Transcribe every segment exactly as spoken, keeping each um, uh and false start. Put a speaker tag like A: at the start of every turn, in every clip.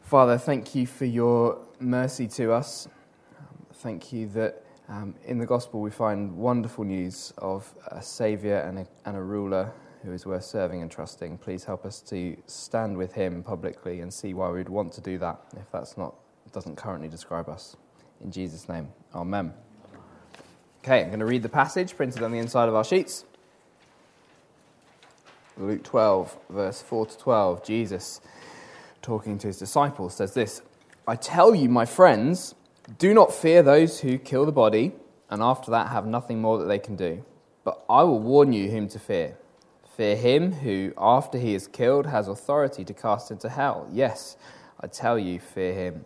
A: Father, thank you for your mercy to us. Thank you that um, in the gospel we find wonderful news of a saviour and a, and a ruler who is worth serving and trusting. Please help us to stand with him publicly and see why we'd want to do that, if that's not doesn't currently describe us. In Jesus' name, amen. Okay, I'm going to read the passage printed on the inside of our sheets. Luke twelve, verse four to twelve. Jesus, talking to his disciples, says this: I tell you, my friends, do not fear those who kill the body, and after that have nothing more that they can do. But I will warn you whom to fear. Fear him who, after he is killed, has authority to cast into hell. Yes, I tell you, fear him.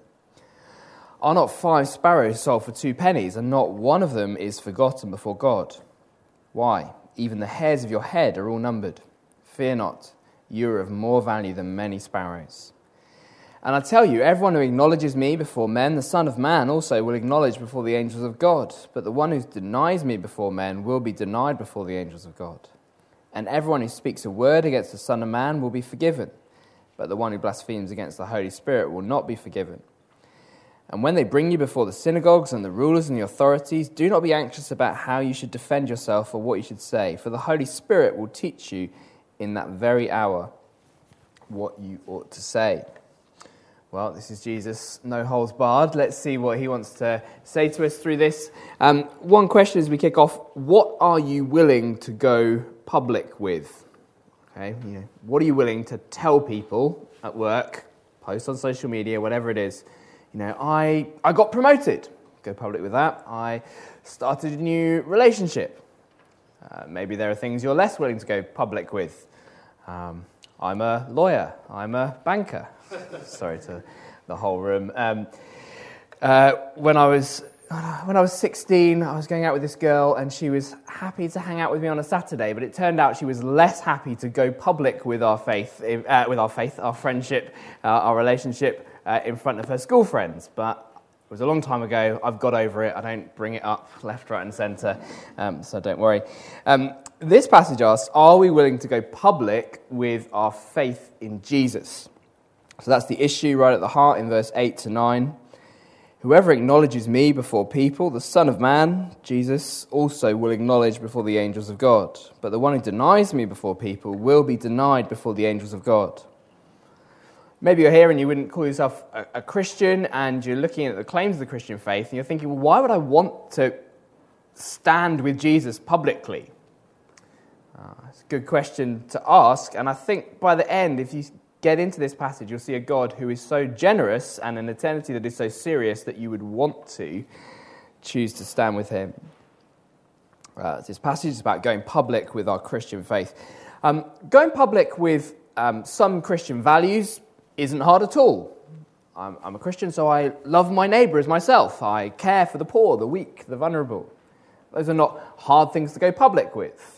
A: Are not five sparrows sold for two pennies, and not one of them is forgotten before God? Why, even the hairs of your head are all numbered. Fear not, you are of more value than many sparrows. And I tell you, everyone who acknowledges me before men, the Son of Man also will acknowledge before the angels of God. But the one who denies me before men will be denied before the angels of God. And everyone who speaks a word against the Son of Man will be forgiven. But the one who blasphemes against the Holy Spirit will not be forgiven. And when they bring you before the synagogues and the rulers and the authorities, do not be anxious about how you should defend yourself or what you should say, for the Holy Spirit will teach you in that very hour what you ought to say. Well, this is Jesus, no holds barred. Let's see what he wants to say to us through this. Um, one question as we kick off: what are you willing to go public with? Okay, you know, what are you willing to tell people at work, post on social media, whatever it is? You know, I I got promoted. Go public with that. I started a new relationship. Uh, maybe there are things you're less willing to go public with. Um, I'm a lawyer. I'm a banker. Sorry to the whole room. Um, uh, when I was when I was sixteen, I was going out with this girl, and she was happy to hang out with me on a Saturday. But it turned out she was less happy to go public with our faith, uh, with our faith, our friendship, uh, our relationship uh, in front of her school friends. But it was a long time ago. I've got over it. I don't bring it up left, right, and centre, um, so don't worry. Um, this passage asks: are we willing to go public with our faith in Jesus? So that's the issue right at the heart in verse eight to nine. Whoever acknowledges me before people, the Son of Man, Jesus, also will acknowledge before the angels of God. But the one who denies me before people will be denied before the angels of God. Maybe you're here and you wouldn't call yourself a, a Christian, and you're looking at the claims of the Christian faith, and you're thinking, well, why would I want to stand with Jesus publicly? Uh, it's a good question to ask, and I think by the end, if you get into this passage, you'll see a God who is so generous and an eternity that is so serious that you would want to choose to stand with him. Uh, this passage is about going public with our Christian faith. Um, going public with um, some Christian values isn't hard at all. I'm, I'm a Christian, so I love my neighbour as myself. I care for the poor, the weak, the vulnerable. Those are not hard things to go public with.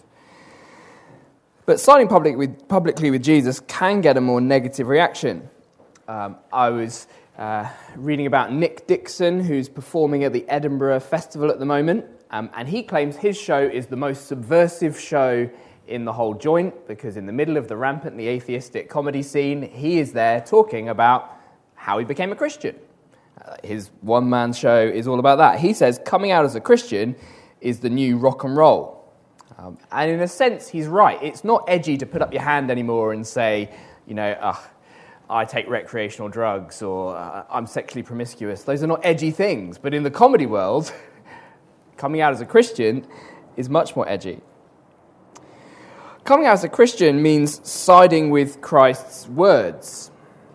A: But signing public with, publicly with Jesus can get a more negative reaction. Um, I was uh, reading about Nick Dixon, who's performing at the Edinburgh Festival at the moment, um, and he claims his show is the most subversive show in the whole joint, because in the middle of the rampantly atheistic comedy scene, he is there talking about how he became a Christian. Uh, his one-man show is all about that. He says coming out as a Christian is the new rock and roll. Um, and in a sense, he's right. It's not edgy to put up your hand anymore and say, you know, uh, I take recreational drugs, or uh, I'm sexually promiscuous. Those are not edgy things. But in the comedy world, coming out as a Christian is much more edgy. Coming out as a Christian means siding with Christ's words.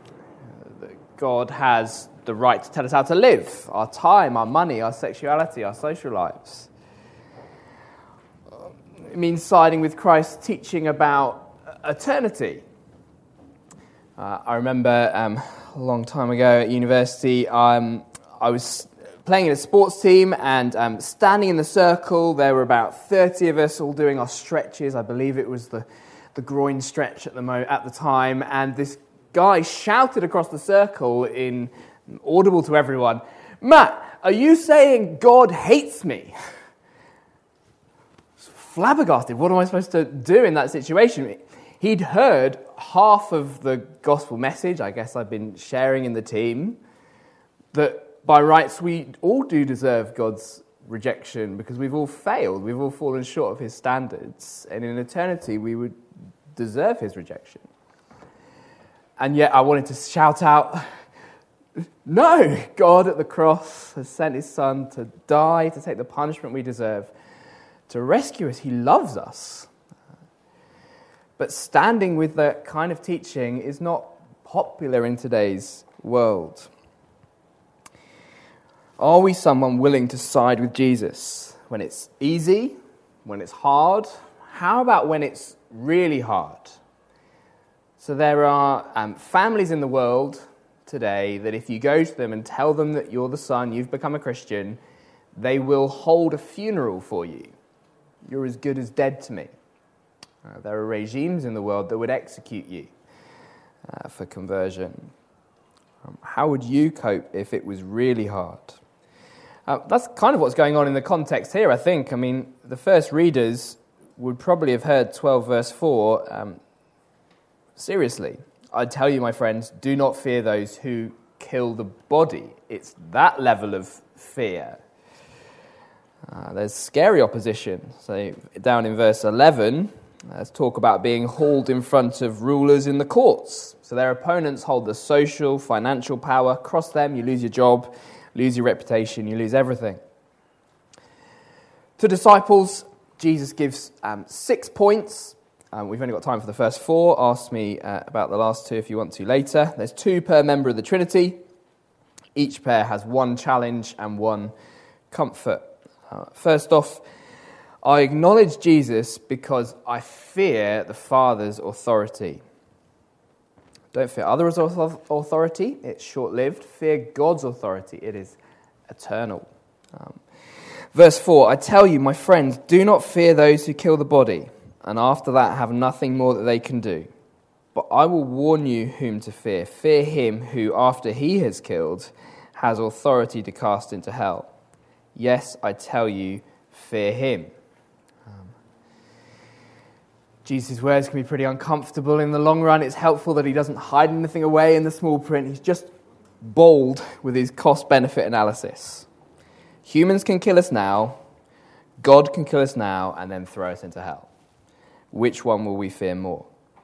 A: God has the right to tell us how to live, our time, our money, our sexuality, our social lives. It means siding with Christ's teaching about eternity. Uh, I remember um, a long time ago at university, um, I was playing in a sports team, and um, standing in the circle, there were about thirty of us all doing our stretches. I believe it was the, the groin stretch at the mo- at the time, and this guy shouted across the circle in audible to everyone, "Matt, are you saying God hates me?" Flabbergasted. What am I supposed to do in that situation? He'd heard half of the gospel message, I guess I've been sharing in the team, that by rights we all do deserve God's rejection because we've all failed, we've all fallen short of his standards, and in eternity we would deserve his rejection. And yet I wanted to shout out, no, God at the cross has sent his son to die, to take the punishment we deserve, to rescue us. He loves us. But standing with that kind of teaching is not popular in today's world. Are we someone willing to side with Jesus when it's easy, when it's hard? How about when it's really hard? So there are um, families in the world today that if you go to them and tell them that you're the son, you've become a Christian, they will hold a funeral for you. You're as good as dead to me. Uh, there are regimes in the world that would execute you uh, for conversion. Um, how would you cope if it was really hard? Uh, that's kind of what's going on in the context here, I think. I mean, the first readers would probably have heard twelve verse four um, seriously. I tell you, my friends, do not fear those who kill the body. It's that level of fear. Uh, there's scary opposition. So down in verse eleven, let's talk about being hauled in front of rulers in the courts. So their opponents hold the social, financial power. Cross them, you lose your job, lose your reputation, you lose everything. To disciples, Jesus gives um, six points. Um, we've only got time for the first four. Ask me uh, about the last two if you want to later. There's two per member of the Trinity. Each pair has one challenge and one comfort. Uh, first off, I acknowledge Jesus because I fear the Father's authority. Don't fear others' authority, it's short-lived. Fear God's authority, it is eternal. Um, verse four, I tell you, my friends, do not fear those who kill the body, and after that have nothing more that they can do. But I will warn you whom to fear. Fear him who, after he has killed, has authority to cast into hell. Yes, I tell you, fear him. Um, Jesus' words can be pretty uncomfortable in the long run. It's helpful that he doesn't hide anything away in the small print. He's just bold with his cost-benefit analysis. Humans can kill us now, God can kill us now, and then throw us into hell. Which one will we fear more?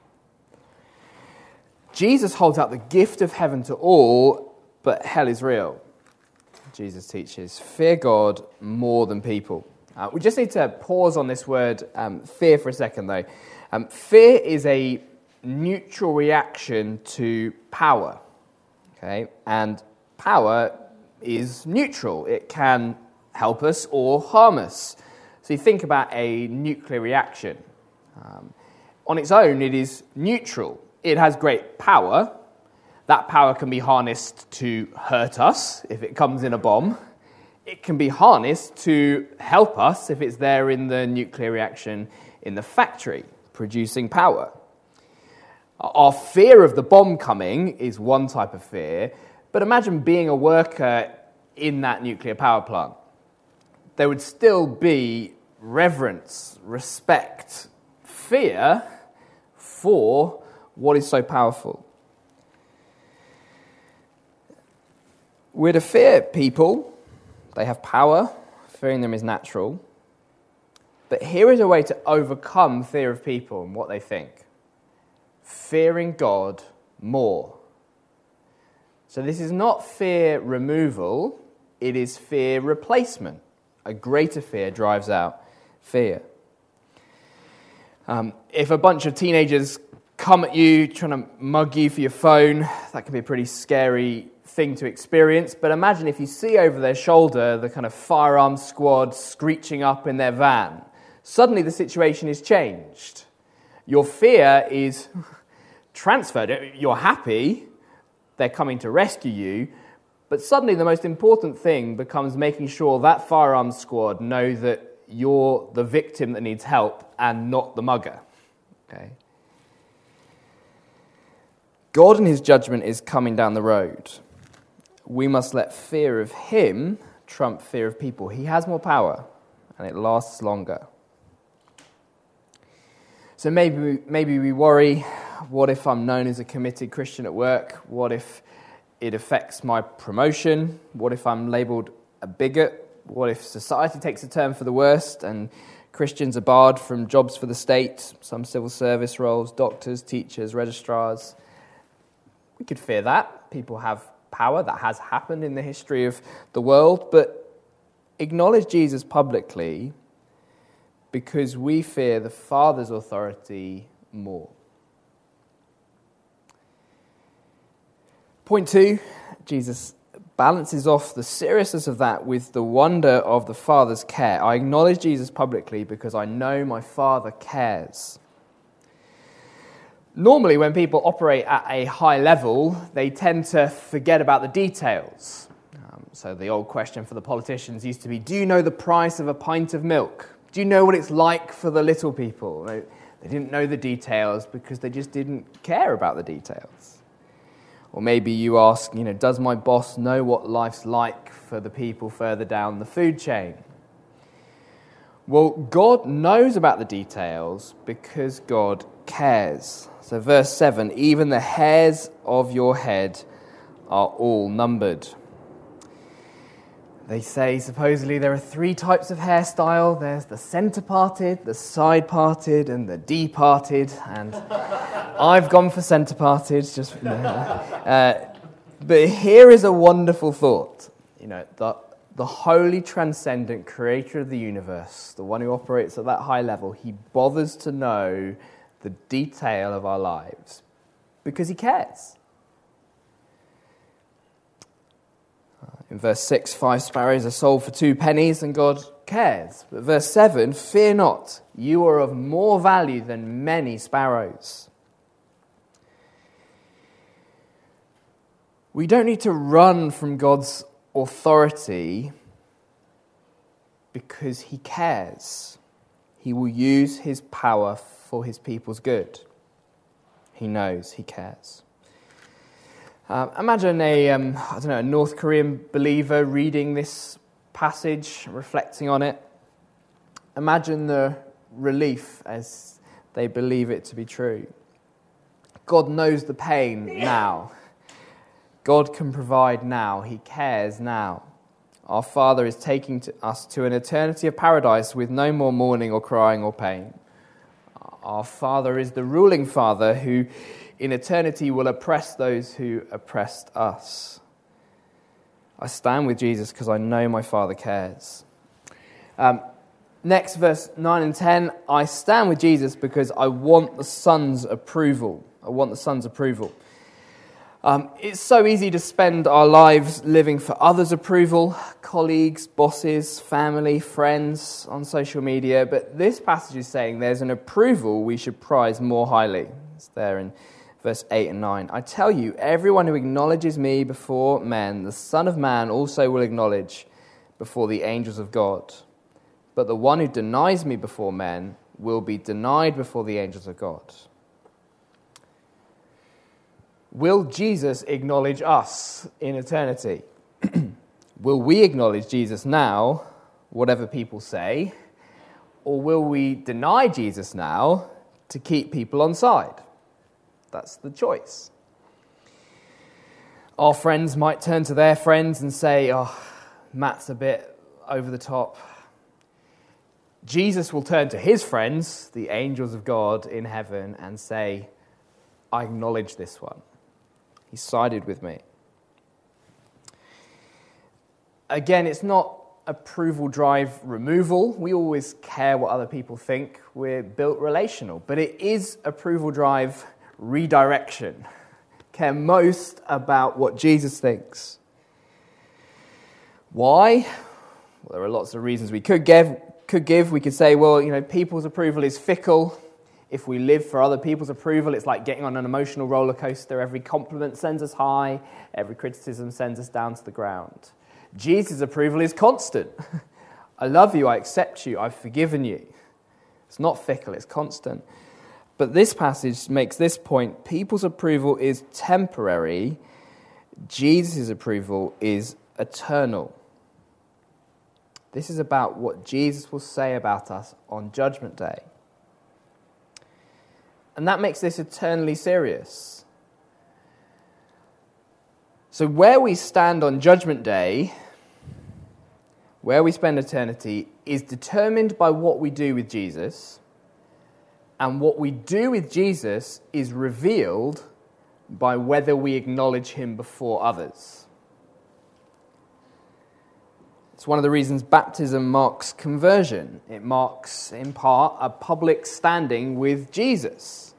A: Jesus holds out the gift of heaven to all, but hell is real. Jesus teaches, fear God more than people. Uh, we just need to pause on this word um, fear for a second, though. Um, fear is a neutral reaction to power, okay? And power is neutral. It can help us or harm us. So you think about a nuclear reaction. Um, on its own, it is neutral. It has great power. That power can be harnessed to hurt us if it comes in a bomb. It can be harnessed to help us if it's there in the nuclear reaction in the factory, producing power. Our fear of the bomb coming is one type of fear, but imagine being a worker in that nuclear power plant. There would still be reverence, respect, fear for what is so powerful. We're to fear people. They have power. Fearing them is natural. But here is a way to overcome fear of people and what they think. Fearing God more. So this is not fear removal. It is fear replacement. A greater fear drives out fear. Um, if a bunch of teenagers come at you trying to mug you for your phone, that can be a pretty scary thing to experience. But imagine if you see over their shoulder the kind of firearms squad screeching up in their van. Suddenly the situation is changed. Your fear is transferred. You're happy they're coming to rescue you, but suddenly the most important thing becomes making sure that firearms squad know that you're the victim that needs help and not the mugger. Okay? God and his judgment is coming down the road. We must let fear of him trump fear of people. He has more power, and it lasts longer. So maybe we, maybe we worry, what if I'm known as a committed Christian at work? What if it affects my promotion? What if I'm labelled a bigot? What if society takes a turn for the worst and Christians are barred from jobs for the state, some civil service roles, doctors, teachers, registrars? We could fear that. People have power. That has happened in the history of the world. But acknowledge Jesus publicly because we fear the Father's authority more. Point two, Jesus balances off the seriousness of that with the wonder of the Father's care. I acknowledge Jesus publicly because I know my Father cares. Normally, when people operate at a high level, they tend to forget about the details. Um, so the old question for the politicians used to be, do you know the price of a pint of milk? Do you know what it's like for the little people? They, they didn't know the details because they just didn't care about the details. Or maybe you ask, you know, does my boss know what life's like for the people further down the food chain? Well, God knows about the details because God cares. So verse seven, even the hairs of your head are all numbered. They say supposedly there are three types of hairstyle. There's the centre parted, the side parted, and the D parted. And I've gone for centre parted. Just, you know. uh, but here is a wonderful thought. You know, the the holy, transcendent Creator of the universe, the one who operates at that high level, He bothers to know the detail of our lives because He cares. In verse six, five sparrows are sold for two pennies and God cares. But verse seven, fear not, you are of more value than many sparrows. We don't need to run from God's authority because He cares. He will use His power for His people's good. He knows, He cares. Uh, imagine a, um, I don't know, a North Korean believer reading this passage, reflecting on it. Imagine the relief as they believe it to be true. God knows the pain now. God can provide now. He cares now. Our Father is taking to us to an eternity of paradise with no more mourning or crying or pain. Our Father is the ruling Father who in eternity will oppress those who oppressed us. I stand with Jesus because I know my Father cares. Um, next, verse nine and ten, I stand with Jesus because I want the Son's approval. I want the Son's approval. Um, it's so easy to spend our lives living for others' approval, colleagues, bosses, family, friends, on social media, but this passage is saying there's an approval we should prize more highly. It's there in verse eight and nine. I tell you, everyone who acknowledges me before men, the Son of Man also will acknowledge before the angels of God. But the one who denies me before men will be denied before the angels of God. Will Jesus acknowledge us in eternity? Will we acknowledge Jesus now, whatever people say? Or will we deny Jesus now to keep people on side? That's the choice. Our friends might turn to their friends and say, oh, Matt's a bit over the top. Jesus will turn to his friends, the angels of God in heaven, and say, I acknowledge this one. He sided with me. Again, it's not approval drive removal. We always care what other people think. We're built relational. But it is approval drive redirection. Care most about what Jesus thinks. Why? Well, there are lots of reasons we could give. Could give. We could say, well, you know, people's approval is fickle. If we live for other people's approval, it's like getting on an emotional roller coaster. Every compliment sends us high. Every criticism sends us down to the ground. Jesus' approval is constant. I love you. I accept you. I've forgiven you. It's not fickle. It's constant. But this passage makes this point. People's approval is temporary. Jesus' approval is eternal. This is about what Jesus will say about us on Judgment Day. And that makes this eternally serious. So where we stand on Judgment Day, where we spend eternity, is determined by what we do with Jesus. And what we do with Jesus is revealed by whether we acknowledge him before others. It's one of the reasons baptism marks conversion. It marks, in part, a public standing with Jesus.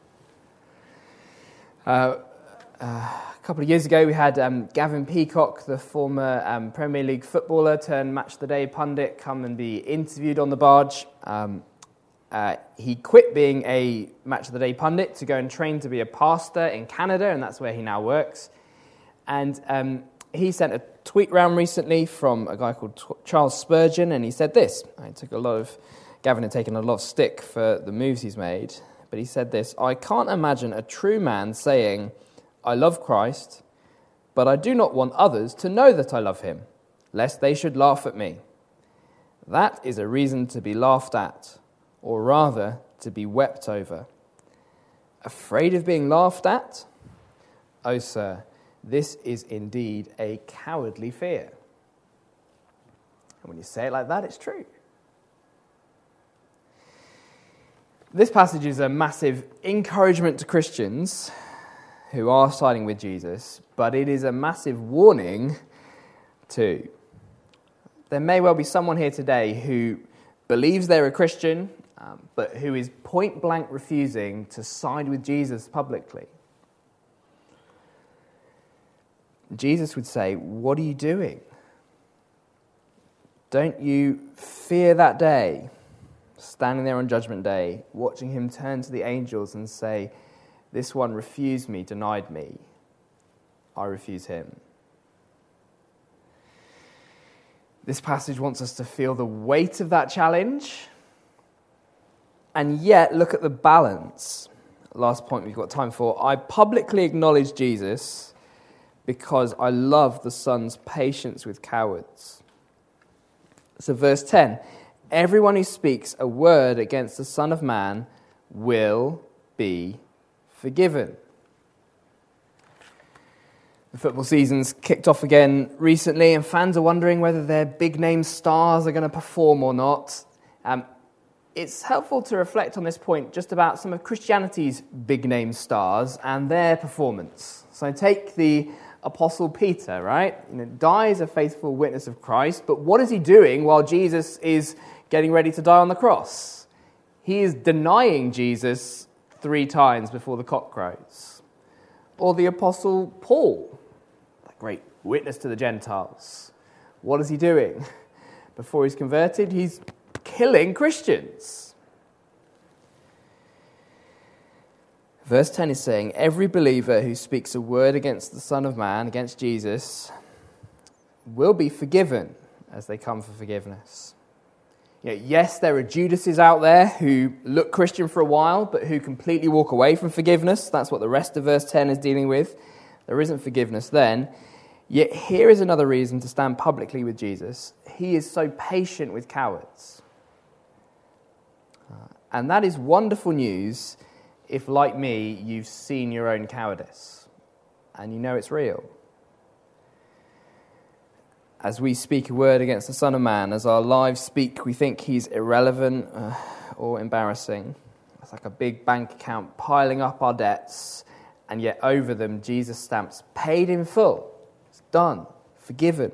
A: Uh, uh, a couple of years ago, we had um, Gavin Peacock, the former um, Premier League footballer turned Match of the Day pundit, come and be interviewed on the barge. Um, uh, he quit being a Match of the Day pundit to go and train to be a pastor in Canada, and that's where he now works. And um, he sent a tweet round recently from a guy called T- Charles Spurgeon, and he said this. I took a lot of, Gavin had taken a lot of stick for the moves he's made, but he said this: I can't imagine a true man saying, I love Christ, but I do not want others to know that I love him, lest they should laugh at me. That is a reason to be laughed at, or rather, to be wept over. Afraid of being laughed at? Oh, sir, this is indeed a cowardly fear. And when you say it like that, it's true. This passage is a massive encouragement to Christians who are siding with Jesus, but it is a massive warning too. There may well be someone here today who believes they're a Christian, um, but who is point blank refusing to side with Jesus publicly. Jesus would say, what are you doing? Don't you fear that day, standing there on Judgment Day, watching him turn to the angels and say, this one refused me, denied me. I refuse him. This passage wants us to feel the weight of that challenge, and yet look at the balance. Last point we've got time for. I publicly acknowledge Jesus because I love the Son's patience with cowards. So verse ten, everyone who speaks a word against the Son of Man will be forgiven. The football season's kicked off again recently, and fans are wondering whether their big-name stars are going to perform or not. Um, it's helpful to reflect on this point just about some of Christianity's big-name stars and their performance. So take the Apostle Peter, right? You know, dies a faithful witness of Christ, but what is he doing while Jesus is getting ready to die on the cross? He is denying Jesus three times before the cock crows. Or the Apostle Paul, that great witness to the Gentiles. What is he doing? Before he's converted, he's killing Christians. Verse ten is saying, every believer who speaks a word against the Son of Man, against Jesus, will be forgiven as they come for forgiveness. You know, yes, there are Judases out there who look Christian for a while, but who completely walk away from forgiveness. That's what the rest of verse ten is dealing with. There isn't forgiveness then. Yet here is another reason to stand publicly with Jesus. He is so patient with cowards. Uh, and that is wonderful news if, like me, you've seen your own cowardice and you know it's real. As we speak a word against the Son of Man, as our lives speak, we think he's irrelevant uh, or embarrassing. It's like a big bank account piling up our debts, and yet over them Jesus stamps, paid in full. It's done, forgiven.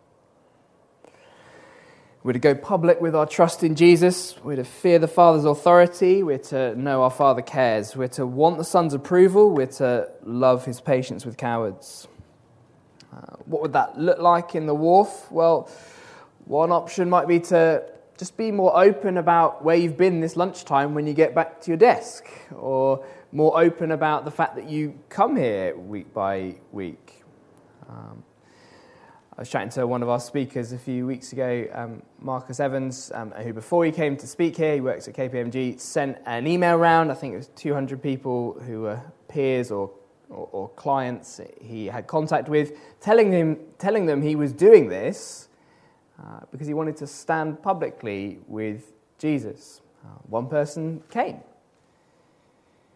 A: We're to go public with our trust in Jesus. We're to fear the Father's authority. We're to know our Father cares. We're to want the Son's approval. We're to love his patience with cowards. Uh, what would that look like in the wharf? Well, one option might be to just be more open about where you've been this lunchtime when you get back to your desk, or more open about the fact that you come here week by week. Um, I was chatting to one of our speakers a few weeks ago, um, Marcus Evans, um, who before he came to speak here, he works at K P M G, sent an email round. I think it was two hundred people who were peers or Or, or clients he had contact with, telling him, telling them he was doing this uh, because he wanted to stand publicly with Jesus. Uh, one person came.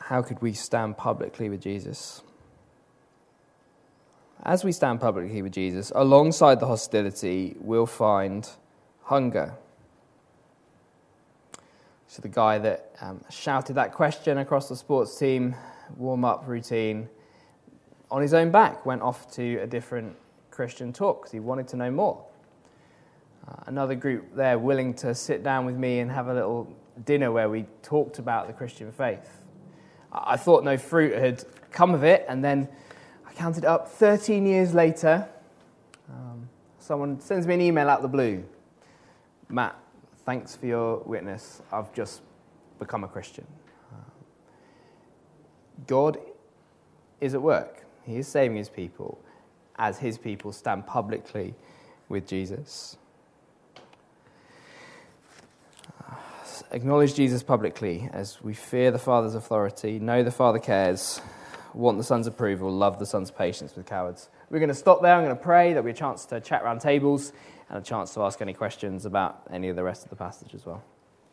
A: How could we stand publicly with Jesus? As we stand publicly with Jesus, alongside the hostility, we'll find hunger. So the guy that um, shouted that question across the sports team warm-up routine, on his own back, went off to a different Christian talk because he wanted to know more. Uh, another group there willing to sit down with me and have a little dinner where we talked about the Christian faith. I, I thought no fruit had come of it, and then I counted up thirteen years later. Um, someone sends me an email out of the blue. Matt, thanks for your witness. I've just become a Christian. God is at work. He is saving his people as his people stand publicly with Jesus. Acknowledge Jesus publicly as we fear the Father's authority, know the Father cares, want the Son's approval, love the Son's patience with cowards. We're going to stop there. I'm going to pray. There'll be a chance to chat around tables and a chance to ask any questions about any of the rest of the passage as well.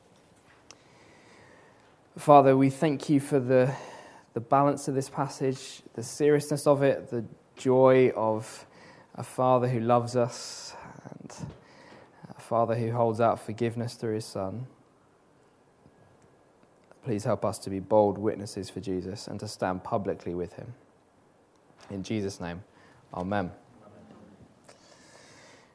A: Father, we thank you for the, the balance of this passage, the seriousness of it, the joy of a Father who loves us and a Father who holds out forgiveness through his Son. Please help us to be bold witnesses for Jesus and to stand publicly with him. In Jesus' name, amen.